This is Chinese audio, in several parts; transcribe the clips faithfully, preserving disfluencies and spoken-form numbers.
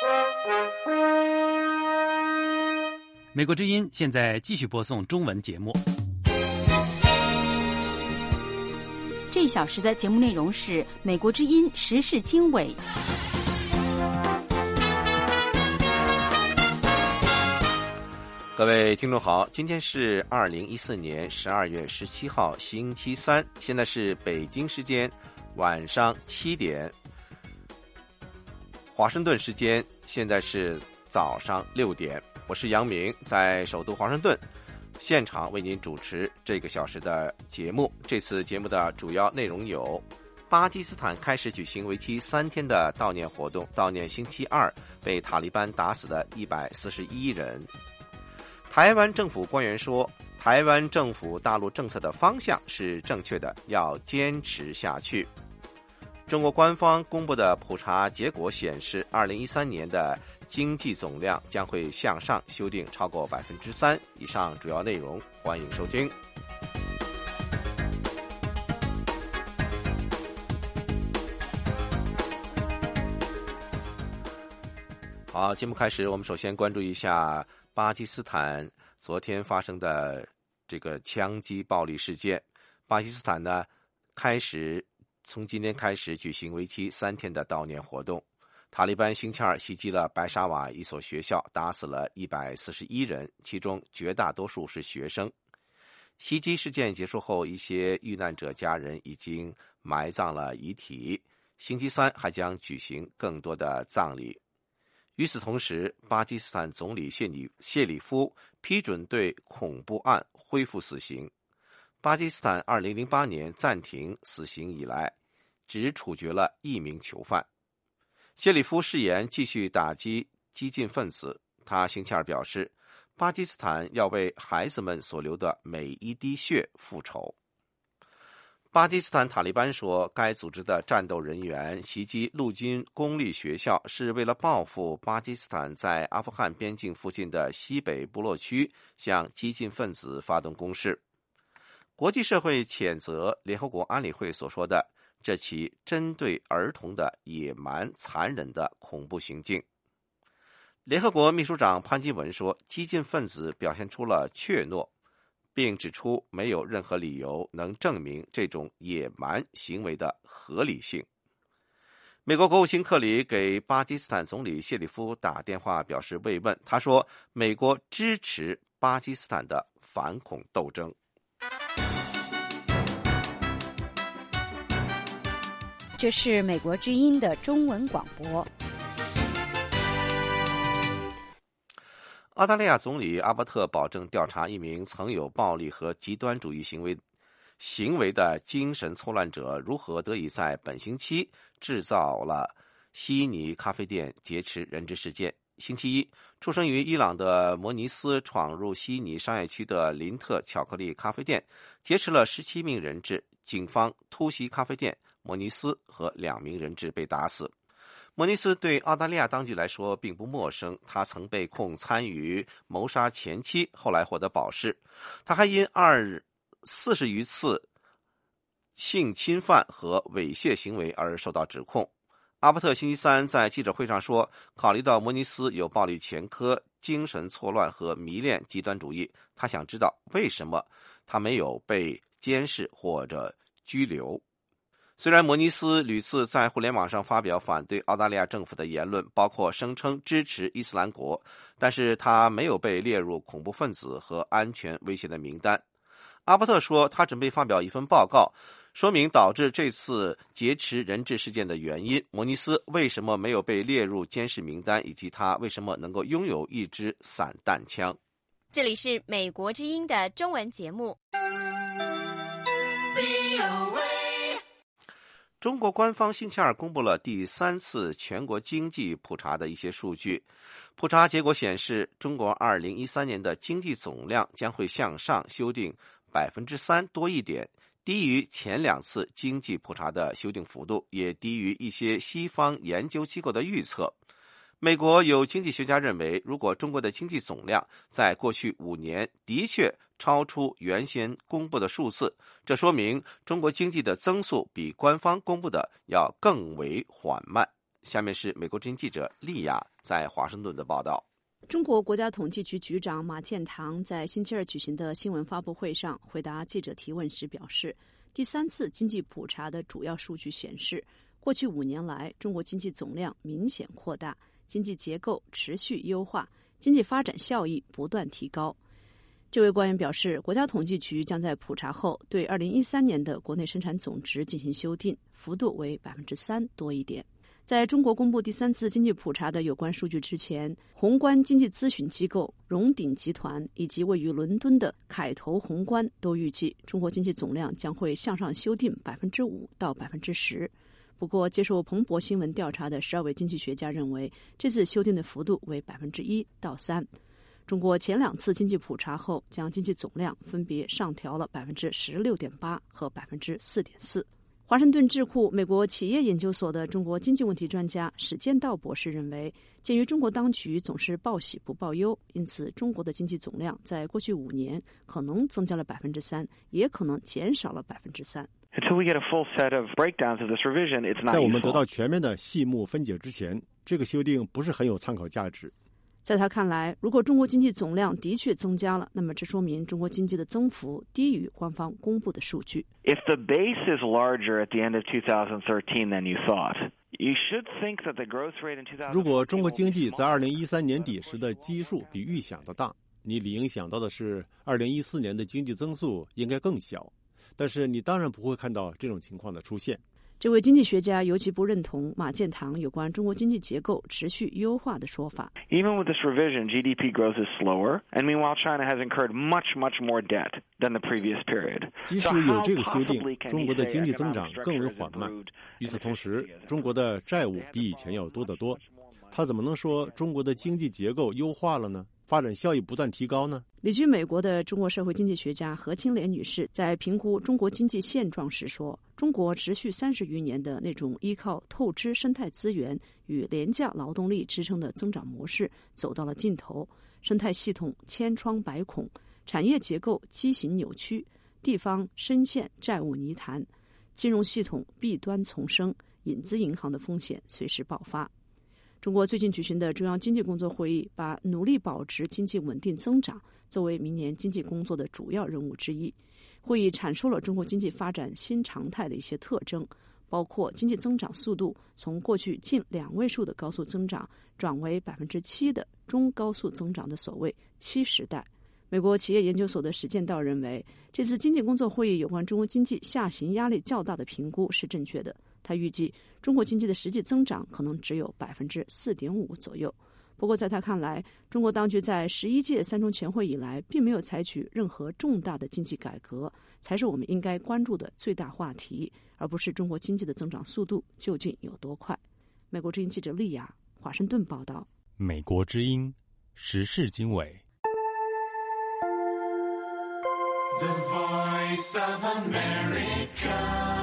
美国之音现在继续播送中文节目。 这一小时的节目内容是美国之音时事经纬。 各位听众好，今天是二零一四年十二月十七号星期三，现在是北京时间晚上七点，华盛顿时间现在是早上六点。我是杨明，在首都华盛顿现场为您主持这个小时的节目。这次节目的主要内容有：巴基斯坦开始举行为期三天的悼念活动，悼念星期二被塔利班打死的一百四十一人；台湾政府官员说，台湾政府大陆政策的方向是正确的，要坚持下去；中国官方公布的普查结果显示，二零一三年的经济总量将会向上修订超过百分之三。以上主要内容，欢迎收听。好，节目开始，我们首先关注一下巴基斯坦昨天发生的这个枪击暴力事件。巴基斯坦呢，开始从今天开始举行为期三天的悼念活动。塔利班星期二袭击了白沙瓦一所学校，打死了一百四十一人，其中绝大多数是学生。袭击事件结束后，一些遇难者家人已经埋葬了遗体，星期三还将举行更多的葬礼。与此同时，巴基斯坦总理谢里谢里夫批准对恐怖案恢复死刑。巴基斯坦二零零八年暂停死刑以来，只处决了一名囚犯。谢里夫誓言继续打击激进分子。他星期二表示，巴基斯坦要为孩子们所流的每一滴血复仇。巴基斯坦塔利班说，该组织的战斗人员袭击陆军公立学校是为了报复巴基斯坦在阿富汗边境附近的西北部落区向激进分子发动攻势。国际社会谴责联合国安理会所说的这起针对儿童的野蛮残忍的恐怖行径。联合国秘书长潘基文说，激进分子表现出了怯懦，并指出没有任何理由能证明这种野蛮行为的合理性。美国国务卿克里给巴基斯坦总理谢里夫打电话表示慰问，他说，美国支持巴基斯坦的反恐斗争。 这是美国之音的中文广播。 澳大利亚总理阿伯特保证调查一名曾有暴力和极端主义行为行为的精神错乱者如何得以在本星期制造了悉尼咖啡店劫持人质事件。星期一，出生于伊朗的摩尼斯闯入悉尼商业区的林特巧克力咖啡店，劫持了十七名人质。警方突袭咖啡店，摩尼斯和两名人质被打死。摩尼斯对澳大利亚当局来说并不陌生，他曾被控参与谋杀前妻，后来获得保释。他还因二四十余次性侵犯和猥亵行为而受到指控。阿伯特星期三在记者会上说，考虑到摩尼斯有暴力前科、精神错乱和迷恋极端主义，他想知道为什么他没有被监视或者拘留。虽然摩尼斯屡次在互联网上发表反对澳大利亚政府的言论，包括声称支持伊斯兰国，但是他没有被列入恐怖分子和安全威胁的名单。阿伯特说，他准备发表一份报告，说明导致这次劫持人质事件的原因，摩尼斯为什么没有被列入监视名单，以及他为什么能够拥有一支散弹枪。 这里是美国之音的中文节目。 中国官方星期二公布了第三次全国经济普查的一些数据。普查结果显示，中国二零一三年的经济总量将会向上修订百分之三多一点，低于前两次经济普查的修订幅度，也低于一些西方研究机构的预测。美国有经济学家认为，如果中国的经济总量在过去五年的确超出原先公布的数字，这说明中国经济的增速比官方公布的要更为缓慢。 下面是美国之音记者丽亚在华盛顿的报道。 中国国家统计局局长马建堂在星期二举行的新闻发布会上回答记者提问时表示，第三次经济普查的主要数据显示，过去五年来中国经济总量明显扩大，经济结构持续优化，经济发展效益不断提高。这位官员表示，国家统计局将在普查后对二零一三年的国内生产总值进行修订，幅度为百分之三多一点。在中国公布第三次经济普查的有关数据之前，宏观经济咨询机构荣鼎集团以及位于伦敦的凯投宏观都预计中国经济总量将会向上修订百分之五到百分之十。不过，接受彭博新闻调查的十二位经济学家认为，这次修订的幅度为百分之一到三。中国前两次经济普查后，将经济总量分别上调了百分之十六点八和百分之四点四。华盛顿智库美国企业研究所的中国经济问题专家史建道博士认为，鉴于中国当局总是报喜不报忧，因此中国的经济总量在过去五年可能增加了百分之三，也可能减少了百分之三。 在我们得到全面的细目分解之前，这个修订不是很有参考价值。 在他看来，如果中国经济总量的确增加了，那么这说明中国经济的增幅低于官方公布的数据。 If the base is larger at the end of twenty thirteen than you thought, you should think that the growth rate in two thousand fourteen 如果中国经济在二零一三年底时的基数比预想的大，你理应想到的是二零一四年的经济增速应该更小，但是你当然不会看到这种情况的出现。 这位经济学家尤其不认同马建堂有关中国经济结构持续优化的说法。 Even with this revision, G D P growth is slower, and meanwhile China has incurred much, much more debt than the previous period. 即使有这个修订，中国的经济增长更为缓慢。与此同时，中国的债务比以前要多得多。他怎么能说中国的经济结构优化了呢？发展效益不断提高呢？ 旅居美国的中国社会经济学家何清莲女士在评估中国经济现状时说，中国持续三十余年的那种依靠透支生态资源与廉价劳动力支撑的增长模式走到了尽头，生态系统千疮百孔，产业结构畸形扭曲，地方深陷债务泥潭，金融系统弊端丛生，影子银行的风险随时爆发。中国最近举行的中央经济工作会议把努力保持经济稳定增长作为明年经济工作的主要任务之一。会议阐述了中国经济发展新常态的一些特征，包括经济增长速度从过去近两位数的高速增长转为百分之七的中高速增长的所谓七时代。美国企业研究所的史建道认为，这次经济工作会议有关中国经济下行压力较大的评估是正确的。他预计中国经济的实际增长可能只有百分之四点五左右。不过在他看来，中国当局在十一届三中全会以来并没有采取任何重大的经济改革，才是我们应该关注的最大话题，而不是中国经济的增长速度究竟有多快。美国之音记者丽亚，华盛顿报道。 美国之音时事经纬。 The Voice of America。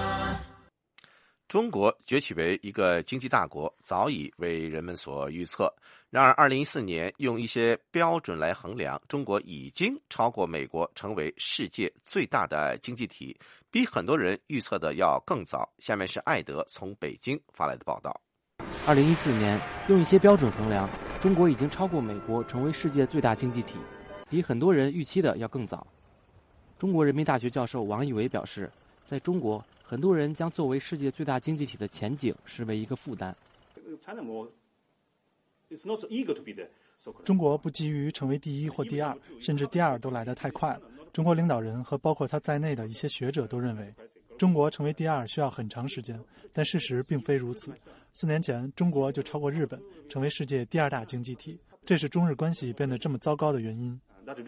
中国崛起为一个经济大国，早已为人们所预测。然而，二零一四年用一些标准来衡量，中国已经超过美国，成为世界最大的经济体，比很多人预测的要更早。下面是艾德从北京发来的报道。 二零一四年用一些标准衡量，中国已经超过美国，成为世界最大经济体，比很多人预期的要更早。中国人民大学教授王毅伟表示，在中国，很多人将作为世界最大经济体的前景视为一个负担。 中国不急于成为第一或第二，甚至第二都来得太快了。中国领导人和包括他在内的一些学者都认为，中国成为第二需要很长时间，但事实并非如此。四年前，中国就超过日本，成为世界第二大经济体，这是中日关系变得这么糟糕的原因。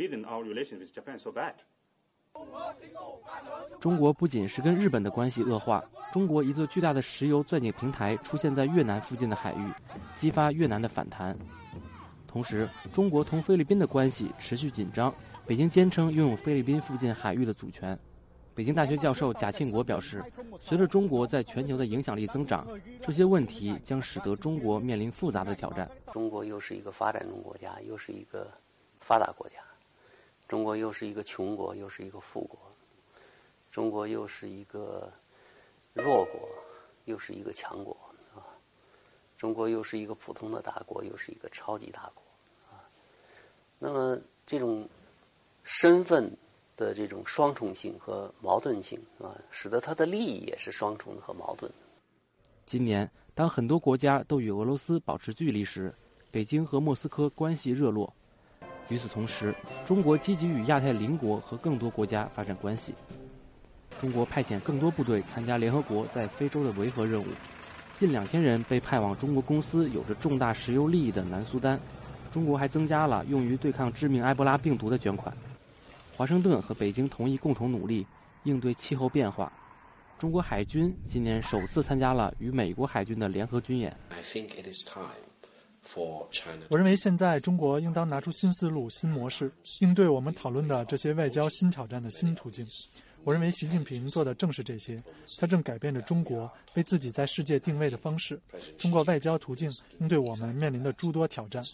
中国不仅是跟日本的关系恶化，中国一座巨大的石油钻井平台出现在越南附近的海域，激发越南的反弹。同时，中国同菲律宾的关系持续紧张，北京坚称拥有菲律宾附近海域的主权。北京大学教授贾庆国表示，随着中国在全球的影响力增长，这些问题将使得中国面临复杂的挑战。 中国又是一个发展中国家，又是一个发达国家，中国又是一个穷国，又是一个富国，中国又是一个弱国，又是一个强国啊。 中国又是一个普通的大国，又是一个超级大国啊。那么这种身份的这种双重性和矛盾性啊，使得它的利益也是双重和矛盾的。 今年，当很多国家都与俄罗斯保持距离时，北京和莫斯科关系热络。与此同时，中国积极与亚太邻国和更多国家发展关系。中国派遣更多部队参加联合国在非洲的维和任务，近两千人被派往中国公司有着重大石油利益的南苏丹。中国还增加了用于对抗致命埃博拉病毒的捐款。华盛顿和北京同意共同努力应对气候变化。中国海军今年首次参加了与美国海军的联合军演。 我认为现在中国应当拿出新思路、新模式，应对我们讨论的这些外交新挑战的新途径。我认为习近平做的正是这些，他正改变着中国为自己在世界定位的方式，通过外交途径应对我们面临的诸多挑战。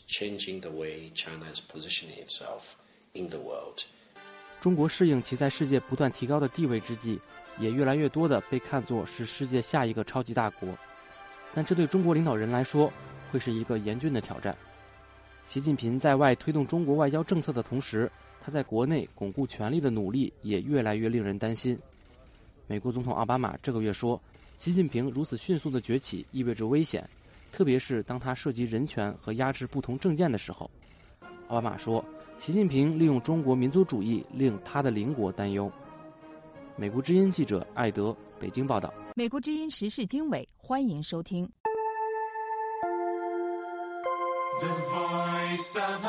中国适应其在世界不断提高的地位之际，也越来越多的被看作是世界下一个超级大国。但这对中国领导人来说会是一个严峻的挑战。习近平在外推动中国外交政策的同时，他在国内巩固权力的努力也越来越令人担心。美国总统奥巴马这个月说，习近平如此迅速的崛起意味着危险，特别是当他涉及人权和压制不同政见的时候。奥巴马说，习近平利用中国民族主义令他的邻国担忧。美国之音记者艾德，北京报道。 美国之音时事经纬，欢迎收听。 The Voice of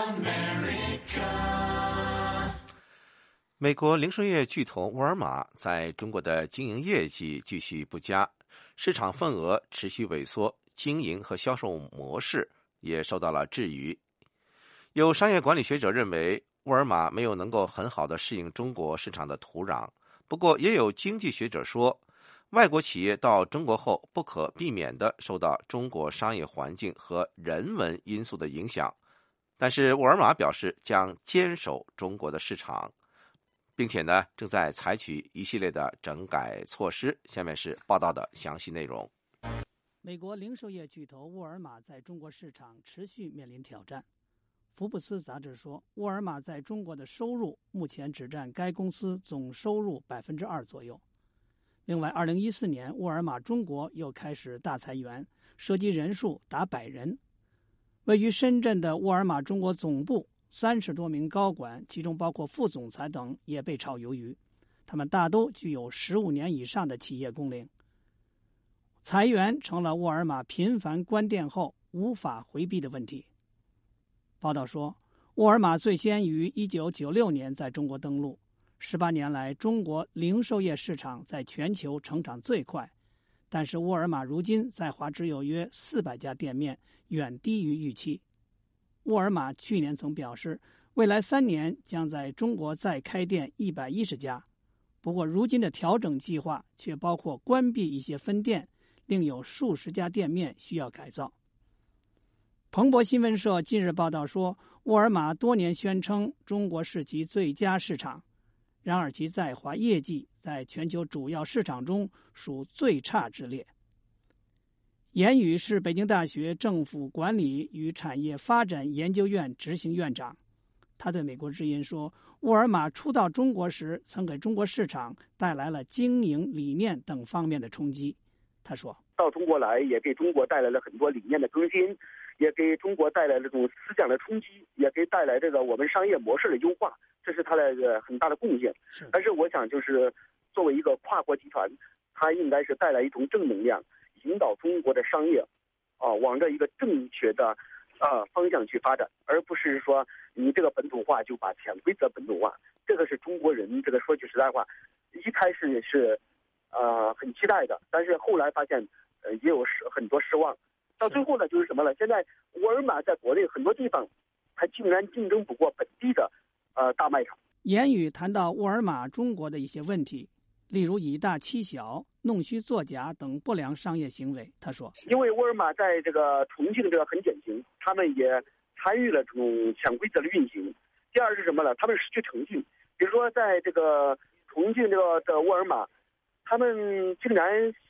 America。 美国零售业巨头沃尔玛在中国的经营业绩继续不佳，市场份额持续萎缩，经营和销售模式也受到了质疑。有商业管理学者认为，沃尔玛没有能够很好的适应中国市场的土壤。不过，也有经济学者说，外国企业到中国后不可避免地受到中国商业环境和人文因素的影响。但是沃尔玛表示将坚守中国的市场，并且呢正在采取一系列的整改措施。下面是报道的详细内容。 美国零售业巨头沃尔玛在中国市场持续面临挑战。福布斯杂志说，沃尔玛在中国的收入目前只占该公司总收入百分之二左右。另外，二零一四年沃尔玛中国又开始大裁员，涉及人数达百人。位于深圳的沃尔玛中国总部三十多名高管，其中包括副总裁等，也被炒鱿鱼。他们大都具有十五年以上的企业工龄。裁员成了沃尔玛频繁关店后无法回避的问题。报道说，沃尔玛最先于一九九六年在中国登陆，十八年来，中国零售业市场在全球成长最快。但是沃尔玛如今在华只有约四百家店面，远低于预期。沃尔玛去年曾表示，未来三年将在中国再开店一百一十家。不过，如今的调整计划却包括关闭一些分店，另有数十家店面需要改造。彭博新闻社近日报道说，沃尔玛多年宣称中国是其最佳市场，然而其在华业绩在全球主要市场中属最差之列。严宇是北京大学政府管理与产业发展研究院执行院长，他对美国之音说，沃尔玛初到中国时曾给中国市场带来了经营理念等方面的冲击。他说， 到中国来也给中国带来了很多理念的更新，也给中国带来了这种思想的冲击，也给带来这个我们商业模式的优化，这是它的很大的贡献。但是我想，就是作为一个跨国集团，它应该是带来一种正能量，引导中国的商业啊往着一个正确的啊方向去发展，而不是说你这个本土化就把潜规则本土化。这个是中国人这个说句实在话，一开始是呃很期待的，但是后来发现呃也有失很多失望。到最后呢，就是什么了？现在沃尔玛在国内很多地方，它竟然竞争不过本地的呃大卖场。 言语谈到沃尔玛中国的一些问题，例如以大欺小、弄虚作假等不良商业行为。他说， 因为沃尔玛在这个重庆这个很典型，他们也参与了这种潜规则的运行。第二是什么呢？他们失去诚信。比如说在这个重庆这个的沃尔玛，他们竟然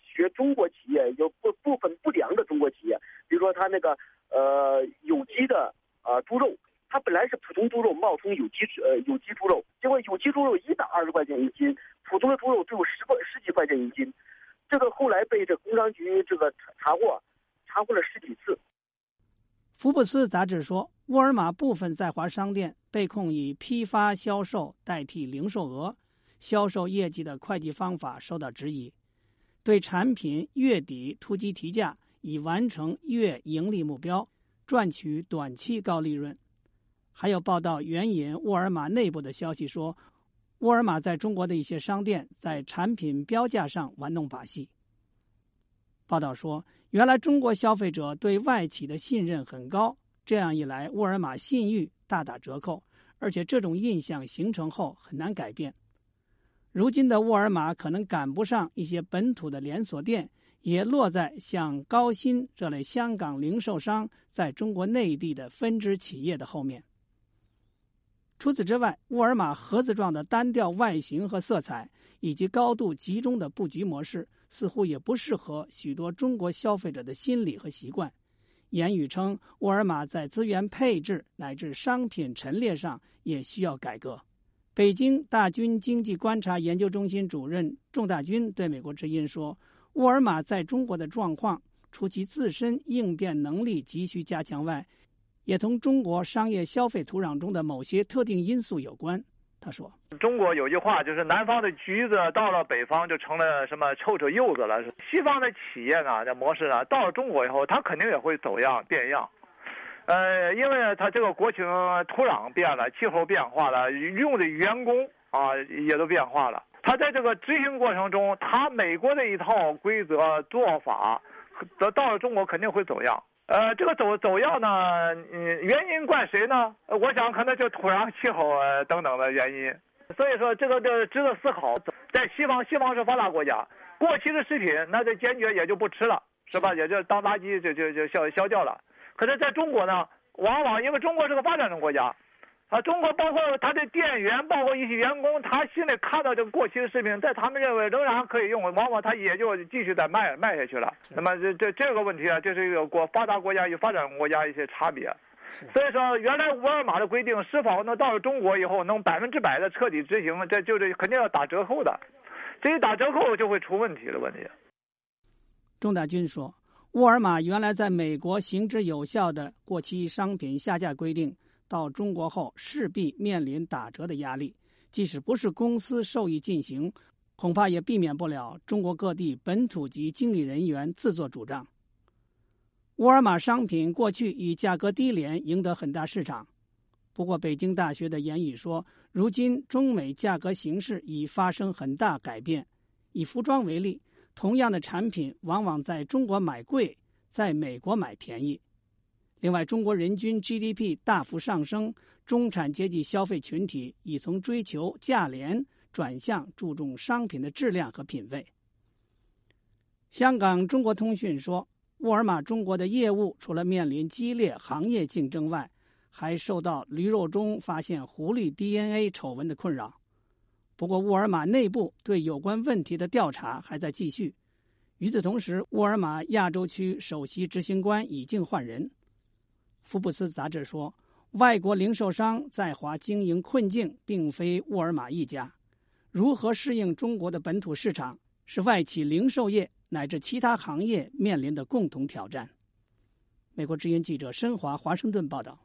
学中国企业有部部分不良的中国企业，比如说他那个呃有机的呃猪肉，它本来是普通猪肉冒充有机呃有机猪肉，结果有机猪肉一百二十块钱一斤，普通的猪肉只有十块十几块钱一斤，这个后来被这工商局这个查获，查获了十几次。 福布斯杂志说，沃尔玛部分在华商店被控以批发销售代替零售额，销售业绩的会计方法受到质疑，对产品月底突击提价，以完成月盈利目标，赚取短期高利润。还有报道援引沃尔玛内部的消息说，沃尔玛在中国的一些商店在产品标价上玩弄把戏。报道说，原来中国消费者对外企的信任很高，这样一来，沃尔玛信誉大打折扣，而且这种印象形成后很难改变。如今的沃尔玛可能赶不上一些本土的连锁店，也落在像高新这类香港零售商在中国内地的分支企业的后面。除此之外，沃尔玛盒子状的单调外形和色彩，以及高度集中的布局模式，似乎也不适合许多中国消费者的心理和习惯。言语称，沃尔玛在资源配置乃至商品陈列上也需要改革。北京大军经济观察研究中心主任仲大军对美国之音说，沃尔玛在中国的状况，除其自身应变能力急需加强外，也同中国商业消费土壤中的某些特定因素有关。他说， 中国有句话，就是南方的橘子到了北方就成了什么臭臭柚子了。西方的企业呢，这模式呢，到了中国以后，它肯定也会走样变样。呃，因为它这个国情土壤变了，气候变化了，用的员工啊也都变化了。它在这个执行过程中，它美国的一套规则做法，到了中国肯定会走样。呃，这个走走样呢，嗯，原因怪谁呢？我想可能就土壤、气候呃等等的原因。所以说，这个这值得思考。在西方，西方是发达国家，过期的食品那就坚决也就不吃了，是吧？也就当垃圾就就就消消掉了。可是在中国呢，往往因为中国是个发展中国家，啊，中国包括他的店员，包括一些员工，他心里看到这个过期的食品，在他们认为仍然可以用，往往他也就继续再卖卖下去了。那么这这这个问题啊，这是一个国发达国家与发展国家一些差别。所以说，原来沃尔玛的规定是否能到了中国以后能百分之百的彻底执行，这就是肯定要打折扣的。这一打折扣就会出问题的问题。 仲大军说，沃尔玛原来在美国行之有效的过期商品下架规定，到中国后势必面临打折的压力，即使不是公司受益进行，恐怕也避免不了中国各地本土籍经理人员自作主张。沃尔玛商品过去以价格低廉赢得很大市场，不过北京大学的言语说，如今中美价格形势已发生很大改变。以服装为例，同样的产品往往在中国买贵，在美国买便宜。另外，中国人均 G D P 大幅上升，中产阶级消费群体已从追求价廉转向注重商品的质量和品味。香港中国通讯说，沃尔玛中国的业务除了面临激烈行业竞争外，还受到驴肉中发现狐狸 D N A 丑闻的困扰。不过，沃尔玛内部对有关问题的调查还在继续。与此同时，沃尔玛亚洲区首席执行官已经换人。福布斯杂志说，外国零售商在华经营困境并非沃尔玛一家，如何适应中国的本土市场，是外企零售业乃至其他行业面临的共同挑战。美国之音记者申华华盛顿报道。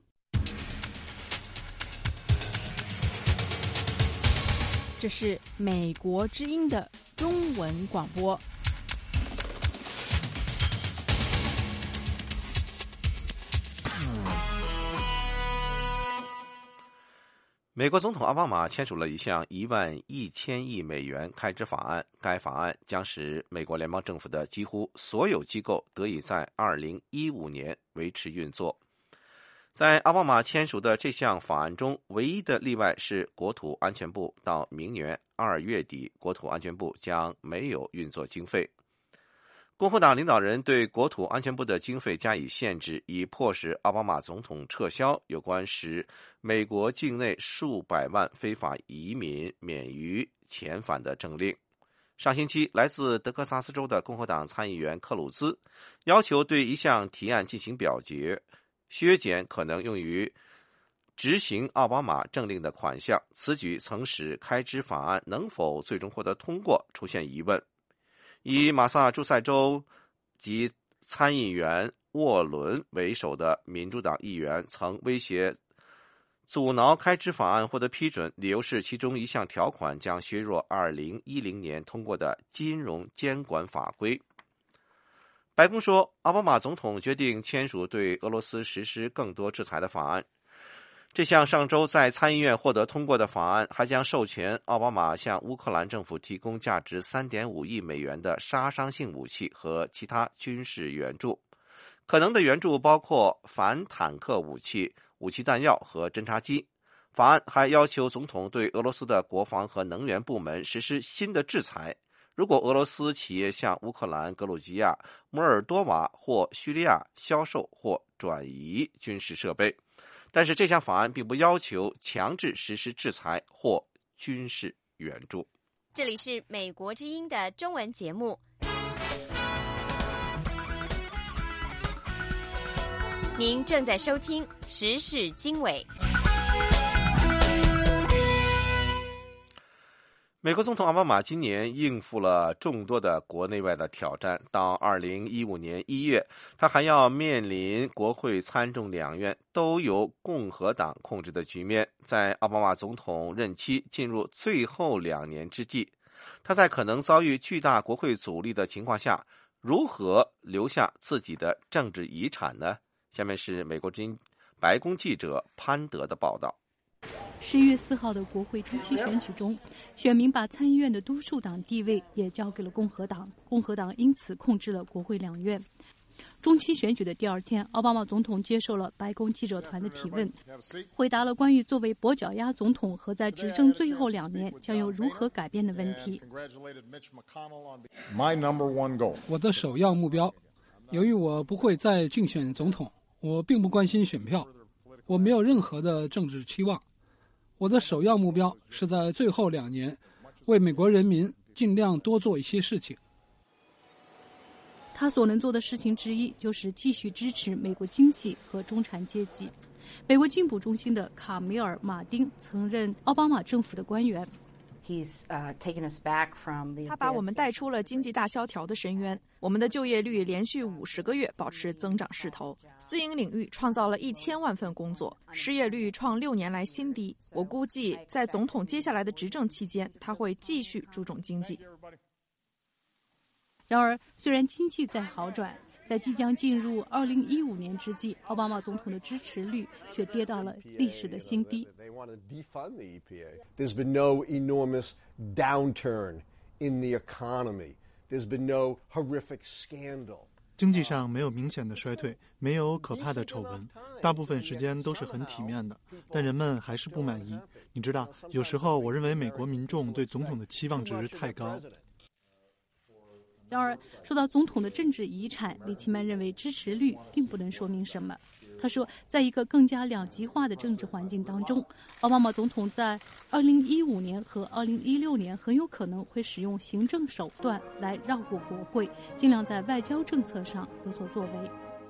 这是美国之音的中文广播。 美国总统奥巴马签署了一项一万一千亿美元开支法案，该法案将使美国联邦政府的几乎所有机构得以在二零一五年维持运作。在奥巴马签署的这项法案中，唯一的例外是国土安全部到明年二月底，国土安全部将没有运作经费。共和党领导人对国土安全部的经费加以限制，以迫使奥巴马总统撤销有关使美国境内数百万非法移民免于遣返的政令。 上星期，来自德克萨斯州的共和党参议员克鲁兹要求对一项提案进行表决，削减可能用于执行奥巴马政令的款项。此举曾使开支法案能否最终获得通过出现疑问。以马萨诸塞州及参议员沃伦为首的民主党议员曾威胁阻挠开支法案获得批准，理由是其中一项条款将削弱二零一零年通过的金融监管法规。白宫说，奥巴马总统决定签署对俄罗斯实施更多制裁的法案。这项上周在参议院获得通过的法案还将授权奥巴马向乌克兰政府提供价值 三点五亿美元的杀伤性武器和其他军事援助。可能的援助包括反坦克武器、武器弹药和侦察机。法案还要求总统对俄罗斯的国防和能源部门实施新的制裁，如果俄罗斯企业向乌克兰、格鲁吉亚、摩尔多瓦或叙利亚销售或转移军事设备。但是这项法案并不要求强制实施制裁或军事援助。 这里是美国之音的中文节目。您正在收听时事经纬。 美国总统奥巴马今年应付了众多的国内外的挑战，到二零一五年一月，他还要面临国会参众两院都由共和党控制的局面。在奥巴马总统任期进入最后两年之际，他在可能遭遇巨大国会阻力的情况下，如何留下自己的政治遗产呢？下面是美国之音白宫记者潘德的报道。 十一月四号的国会中期选举中，选民把参议院的多数党地位也交给了共和党，共和党因此控制了国会两院。中期选举的第二天，奥巴马总统接受了白宫记者团的提问，回答了关于作为跛脚鸭总统和在执政最后两年将有如何改变的问题。 我的首要目标，由于我不会再竞选总统，我并不关心选票，我没有任何的政治期望。我的首要目标是在最后两年为美国人民尽量多做一些事情。 他所能做的事情之一就是继续支持美国经济和中产阶级。美国进步中心的卡梅尔·马丁曾任奥巴马政府的官员。 他把我们带出了经济大萧条的深渊，我们的就业率连续五十个月保持增长势头，私营领域创造了一千万份工作，失业率创六年来新低。我估计在总统接下来的执政期间，他会继续注重经济。 然而，虽然经济在好转，在即将进入二零一五年之际，奥巴马总统的支持率却跌到了历史的新低。 There's been no enormous downturn in the economy. There's been no horrific scandal. 经济上没有明显的衰退，没有可怕的丑闻，大部分时间都是很体面的，但人们还是不满意。你知道，有时候我认为美国民众对总统的期望值太高。 然而，说到总统的政治遗产，李奇曼认为支持率并不能说明什么。他说，在一个更加两极化的政治环境当中，奥巴马总统在二零一五年和二零一六年很有可能会使用行政手段来绕过国会，尽量在外交政策上有所作为。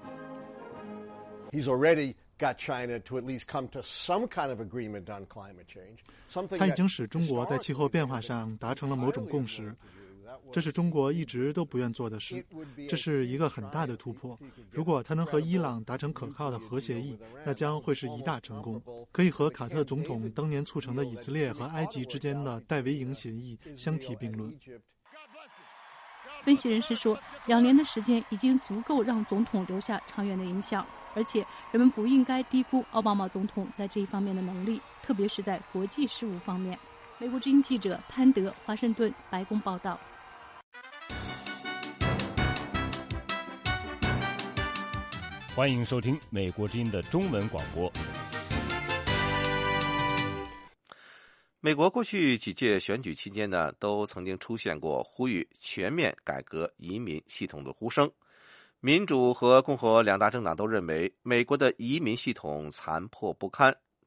He's already got China to at least come to some kind of agreement on climate change. 他已经使中国在气候变化上达成了某种共识。这是中国一直都不愿做的事，这是一个很大的突破。如果他能和伊朗达成可靠的核协议，那将会是一大成功，可以和卡特总统当年促成的以色列和埃及之间的戴维营协议相提并论。 分析人士说，两年的时间已经足够让总统留下长远的影响，而且人们不应该低估奥巴马总统在这一方面的能力，特别是在国际事务方面。美国之音记者潘德，华盛顿白宫报道。 欢迎收听美国之音的中文广播。 美国过去几届选举期间呢，都曾经出现过呼吁全面改革移民系统的呼声。民主和共和两大政党都认为美国的移民系统残破不堪，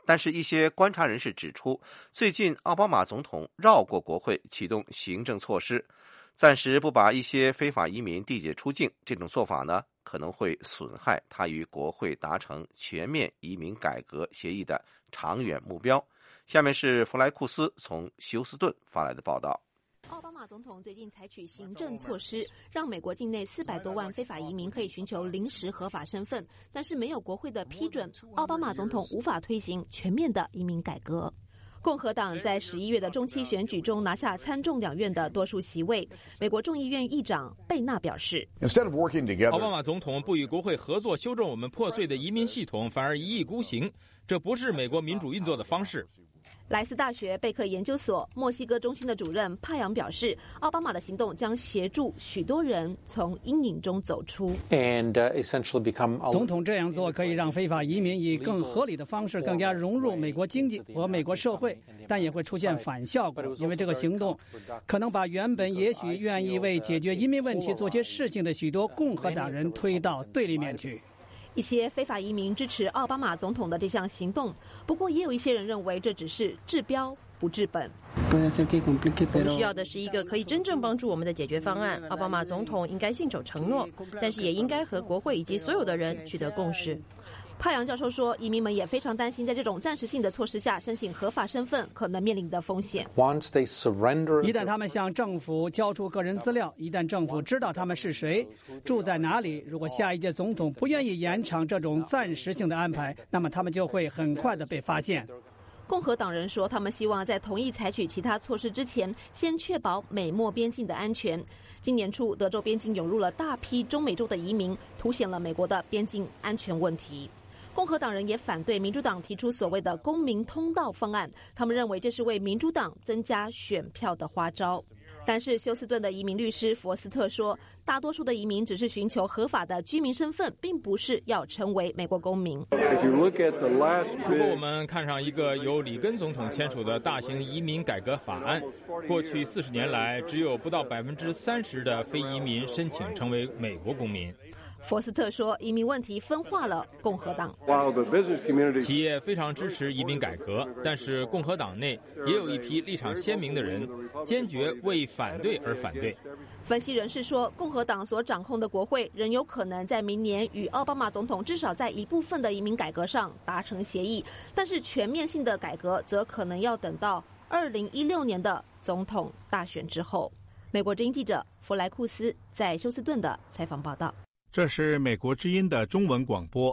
但是，一些观察人士指出，最近奥巴马总统绕过国会，启动行政措施，暂时不把一些非法移民递解出境。这种做法呢，可能会损害他与国会达成全面移民改革协议的长远目标。下面是弗莱库斯从休斯顿发来的报道。 奥巴马总统最近采取行政措施，让美国境内四百多万非法移民可以寻求临时合法身份，但是没有国会的批准，奥巴马总统无法推行全面的移民改革。共和党在十一月的中期选举中拿下参众两院的多数席位。美国众议院议长贝纳表示， 奥巴马总统不与国会合作修正我们破碎的移民系统，反而一意孤行，这不是美国民主运作的方式。 莱斯大学贝克研究所墨西哥中心的主任帕扬表示，奥巴马的行动将协助许多人从阴影中走出。 And, uh, essentially become... 总统这样做可以让非法移民以更合理的方式更加融入美国经济和美国社会，但也会出现反效果，因为这个行动可能把原本也许愿意为解决移民问题做些事情的许多共和党人推到对立面去。 一些非法移民支持奥巴马总统的这项行动，不过也有一些人认为这只是治标不治本。 我们需要的是一个可以真正帮助我们的解决方案。奥巴马总统应该信守承诺，但是也应该和国会以及所有的人取得共识。 帕扬教授说，移民们也非常担心在这种暂时性的措施下申请合法身份可能面临的风险。 一旦他们向政府交出个人资料，一旦政府知道他们是谁、住在哪里，如果下一届总统不愿意延长这种暂时性的安排，那么他们就会很快的被发现。 共和党人说，他们希望在同意采取其他措施之前，先确保美墨边境的安全。今年初，德州边境涌入了大批中美洲的移民，凸显了美国的边境安全问题。共和党人也反对民主党提出所谓的公民通道方案，他们认为这是为民主党增加选票的花招。但是休斯顿的移民律师佛斯特说，大多数的移民只是寻求合法的居民身份，并不是要成为美国公民。 如果我们看上一个由里根总统签署的大型移民改革法案，过去四十年来，只有不到百分之三十的非移民申请成为美国公民。 佛斯特说，移民问题分化了共和党。 企业非常支持移民改革，但是共和党内也有一批立场鲜明的人，坚决为反对而反对。 分析人士说，共和党所掌控的国会仍有可能在明年与奥巴马总统至少在一部分的移民改革上达成协议，但是全面性的改革则可能要等到二零一六年的总统大选之后。美国之音记者弗莱库斯在休斯顿的采访报道。 这是美国之音的中文广播。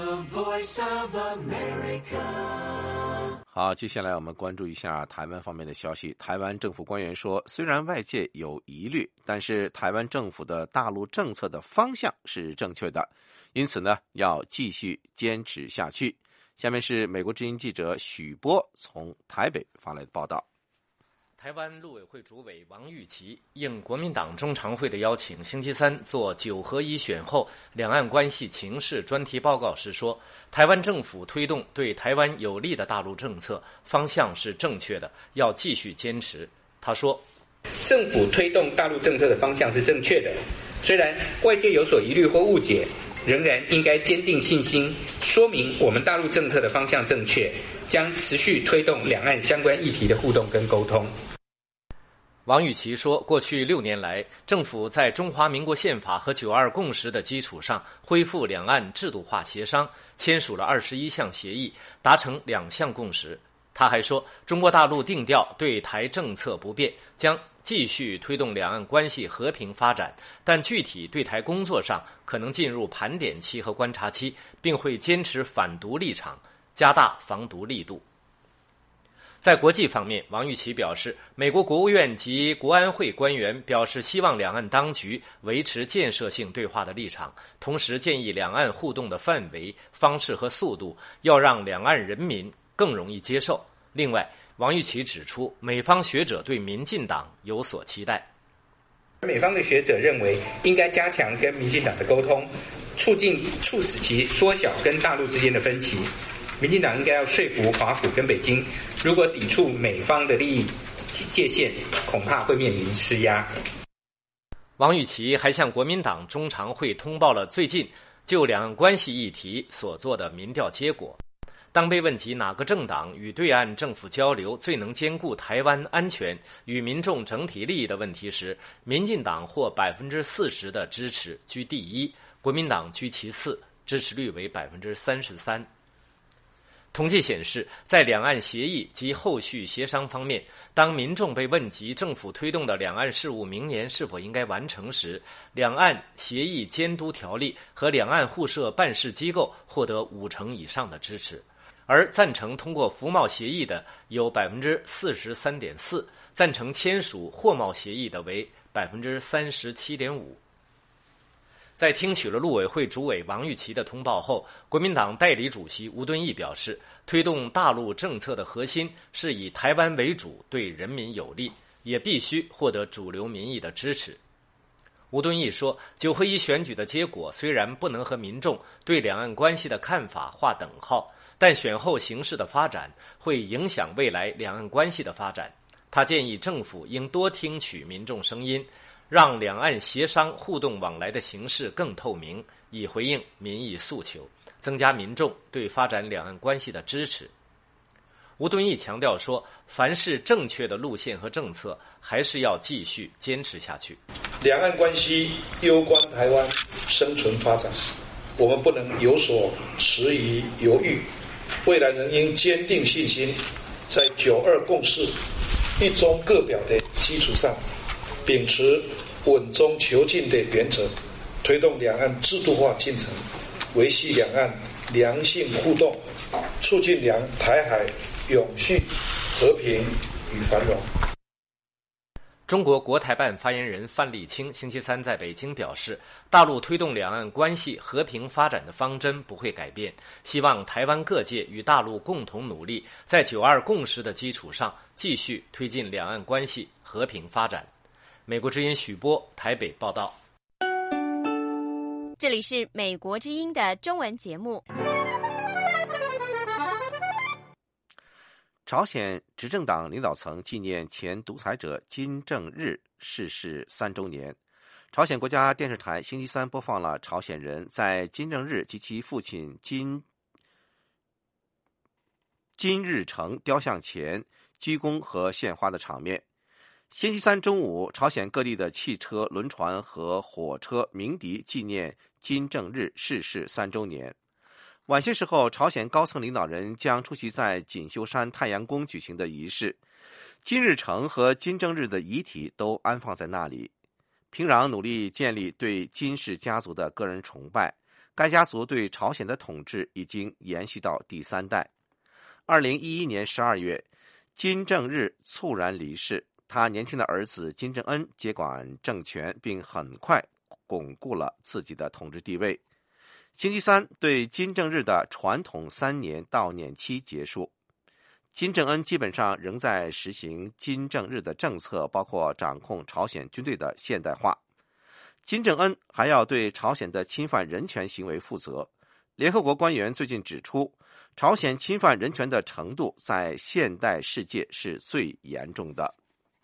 好，接下来我们关注一下台湾方面的消息。台湾政府官员说，虽然外界有疑虑，但是台湾政府的大陆政策的方向是正确的，因此呢，要继续坚持下去。下面是美国之音记者许波从台北发来的报道。 台湾陆委会主委王玉琦应国民党中常会的邀请，星期三做九合一选后两岸关系情势专题报告时说，台湾政府推动对台湾有利的大陆政策方向是正确的，要继续坚持。他说， 政府推动大陆政策的方向是正确的，虽然外界有所疑虑或误解，仍然应该坚定信心，说明我们大陆政策的方向正确，将持续推动两岸相关议题的互动跟沟通。 王玉琦说，过去六年来，政府在中华民国宪法和九二共识的基础上，恢复两岸制度化协商，签署了二十一项协议，达成两项共识。他还说，中国大陆定调对台政策不变，将继续推动两岸关系和平发展，但具体对台工作上可能进入盘点期和观察期，并会坚持反独立场，加大防独力度。在国际方面，王玉琦表示，美国国务院及国安会官员表示希望两岸当局维持建设性对话的立场，同时建议两岸互动的范围、方式和速度要让两岸人民更容易接受。另外，王玉琦指出，美方学者对民进党有所期待。 美方的学者认为，应该加强跟民进党的沟通，促进促使其缩小跟大陆之间的分歧。民进党应该要说服华府跟北京，如果抵触美方的利益界限，恐怕会面临施压。 王玉琦还向国民党中常会通报了最近就两岸关系议题所做的民调结果。 当被问及哪个政党与对岸政府交流最能兼顾台湾安全与民众整体利益的问题时，民进党获百分之四十的支持，居第一；国民党居其次，支持率为百分之三十三。统计显示，在两岸协议及后续协商方面，当民众被问及政府推动的两岸事务明年是否应该完成时，两岸协议监督条例和两岸互设办事机构获得五成以上的支持。而赞成通过服贸协议的有百分之四十三点四，赞成签署货贸协议的为百分之三十七点五。在听取了陆委会主委王玉琦的通报后，国民党代理主席吴敦义表示，推动大陆政策的核心是以台湾为主，对人民有利，也必须获得主流民意的支持。吴敦义说，九合一选举的结果虽然不能和民众对两岸关系的看法划等号，但选后形势的发展会影响未来两岸关系的发展。他建议政府应多听取民众声音，让两岸协商互动往来的形势更透明，以回应民意诉求，增加民众对发展两岸关系的支持。吴敦义强调说，凡是正确的路线和政策，还是要继续坚持下去。 两岸关系攸关台湾生存发展，我们不能有所迟疑犹豫，未来仍应坚定信心，在九二共识、一中各表的基础上，秉持稳中求进的原则，推动两岸制度化进程，维系两岸良性互动，促进两台海永续和平与繁荣。 中国国台办发言人范立清星期三在北京表示，大陆推动两岸关系和平发展的方针不会改变，希望台湾各界与大陆共同努力，在九二共识的基础上继续推进两岸关系和平发展。美国之音许波台北报道。 这里是美国之音的中文节目。 朝鲜执政党领导层纪念前独裁者金正日逝世三周年。朝鲜国家电视台星期三播放了朝鲜人在金正日及其父亲金金日成雕像前鞠躬和献花的场面。星期三中午，朝鲜各地的汽车、轮船和火车鸣笛纪念金正日逝世三周年。晚些时候，朝鲜高层领导人将出席在锦绣山太阳宫举行的仪式，金日成和金正日的遗体都安放在那里。平壤努力建立对金氏家族的个人崇拜，该家族对朝鲜的统治已经延续到第三代。二零一一年十二月，金正日猝然离世，他年轻的儿子金正恩接管政权，并很快巩固了自己的统治地位。星期三，对金正日的传统三年悼念期结束。金正恩基本上仍在实行金正日的政策，包括掌控朝鲜军队的现代化。金正恩还要对朝鲜的侵犯人权行为负责。联合国官员最近指出，朝鲜侵犯人权的程度在现代世界是最严重的。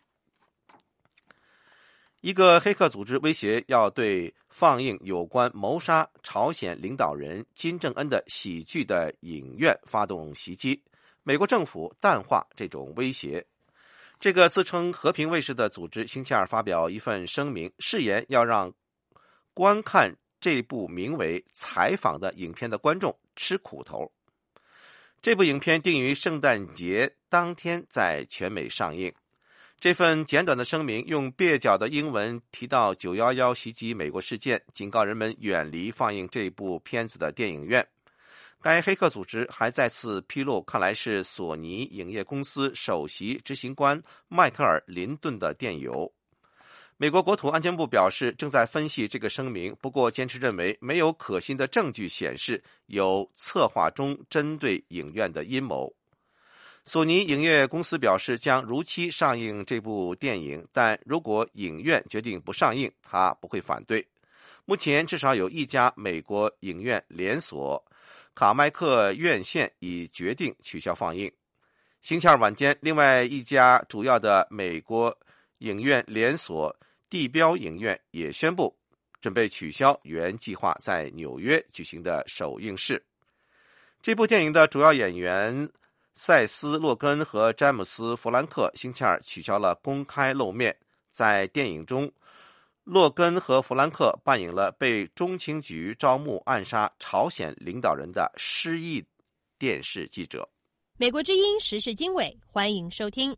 一个黑客组织威胁要对放映有关谋杀朝鲜领导人金正恩的喜剧的影院发动袭击，美国政府淡化这种威胁。这个自称和平卫士的组织星期二发表一份声明，誓言要让观看这部名为《采访》的影片的观众吃苦头。这部影片定于圣诞节当天在全美上映。这份简短的声明用蹩脚的英文提到九一一袭击美国事件，警告人们远离放映这部片子的电影院。该黑客组织还再次披露，看来是索尼影业公司首席执行官迈克尔·林顿的电邮。美国国土安全部表示正在分析这个声明，不过坚持认为没有可信的证据显示有策划中针对影院的阴谋。索尼影业公司表示将如期上映这部电影，但如果影院决定不上映，他不会反对。目前至少有一家美国影院连锁卡麦克院线已决定取消放映。星期二晚间，另外一家主要的美国影院连锁地标影院也宣布准备取消原计划在纽约举行的首映式。 这部电影的主要演员塞斯·洛根和詹姆斯·弗兰克星期二取消了公开露面。在电影中，洛根和弗兰克扮演了被中情局招募暗杀朝鲜领导人的失忆电视记者。 美国之音时事经纬，欢迎收听。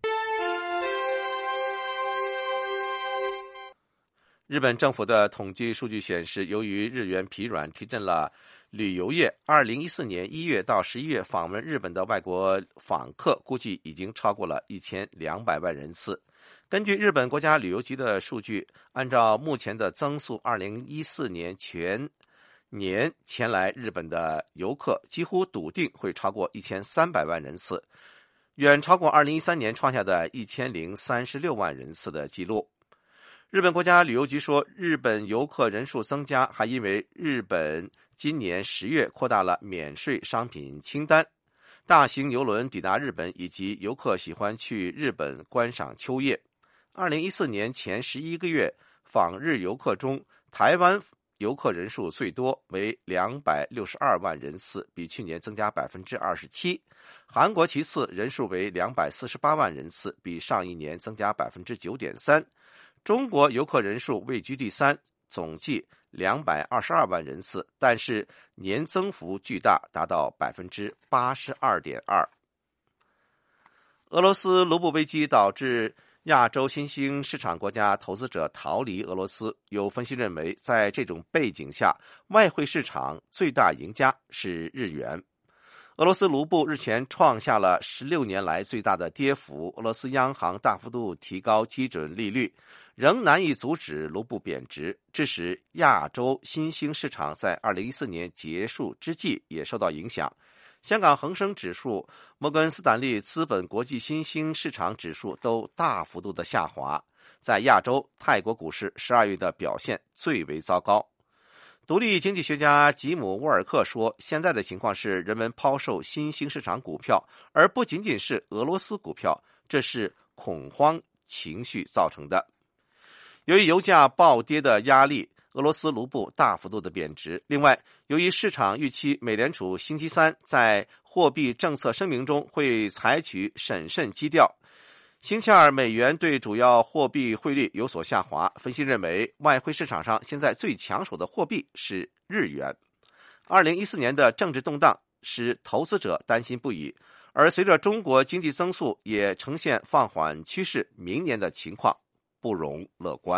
日本政府的统计数据显示，由于日元疲软，提振了旅游业。二零一四年一月到十一月访问日本的外国访客估计已经超过了一千两百万人次。根据日本国家旅游局的数据，按照目前的增速，二零一四年全年前来日本的游客几乎笃定会超过一千三百万人次，远超过二零一三年创下的一千零三十六万人次的记录。日本国家旅游局说，日本游客人数增加还因为日本今年十月扩大了免税商品清单，大型邮轮抵达日本，以及游客喜欢去日本观赏秋叶。二零一四年前十一个月访日游客中，台湾游客人数最多，为两百六十二万人次，比去年增加 百分之二十七。 韩国其次，人数为两百四十八万人次，比上一年增加 百分之九点三。中国游客人数位居第三，总计两百二十二万人次，但是年增幅巨大，达到 百分之八十二点二。 俄罗斯卢布危机导致亚洲新兴市场国家投资者逃离俄罗斯。有分析认为，在这种背景下，外汇市场最大赢家是日元。俄罗斯卢布日前创下了十六年来最大的跌幅，俄罗斯央行大幅度提高基准利率，仍难以阻止卢布贬值，致使亚洲新兴市场在二零一四年结束之际也受到影响。香港恒生指数、摩根斯坦利资本国际新兴市场指数都大幅度的下滑。在亚洲，泰国股市十二月的表现最为糟糕。独立经济学家吉姆·沃尔克说，现在的情况是人们抛售新兴市场股票，而不仅仅是俄罗斯股票，这是恐慌情绪造成的。由于油价暴跌的压力，俄罗斯卢布大幅度的贬值。另外，由于市场预期美联储星期三在货币政策声明中会采取审慎基调，星期二美元对主要货币汇率有所下滑。分析认为，外汇市场上现在最抢手的货币是日元。二零一四年的政治动荡使投资者担心不已，而随着中国经济增速也呈现放缓趋势，明年的情况不容乐观。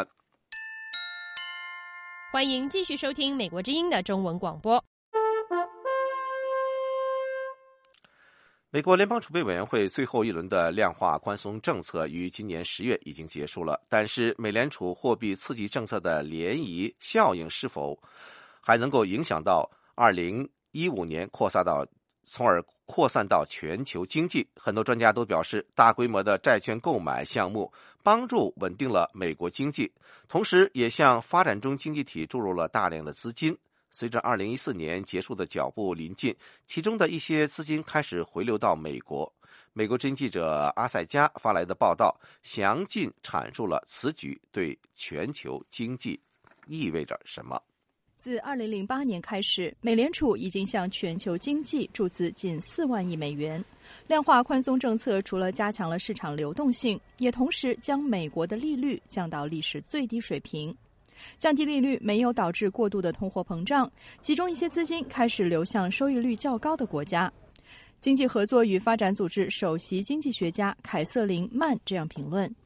欢迎继续收听美国之音的中文广播。 美国联邦储备委员会最后一轮的量化宽松政策于今年十月已经结束了，但是美联储货币刺激政策的涟漪效应是否还能够影响到二零一五年扩散到从而扩散到全球经济？很多专家都表示，大规模的债券购买项目帮助稳定了美国经济，同时也向发展中经济体注入了大量的资金。随着二零一四年结束的脚步临近，其中的一些资金开始回流到美国。美国之音记者阿塞加发来的报道详尽阐述了此举对全球经济意味着什么。 自二零零八年开始，美联储已经向全球经济注资近四万亿美元。量化宽松政策除了加强了市场流动性，也同时将美国的利率降到历史最低水平。降低利率没有导致过度的通货膨胀，其中一些资金开始流向收益率较高的国家。经济合作与发展组织首席经济学家凯瑟琳·曼这样评论。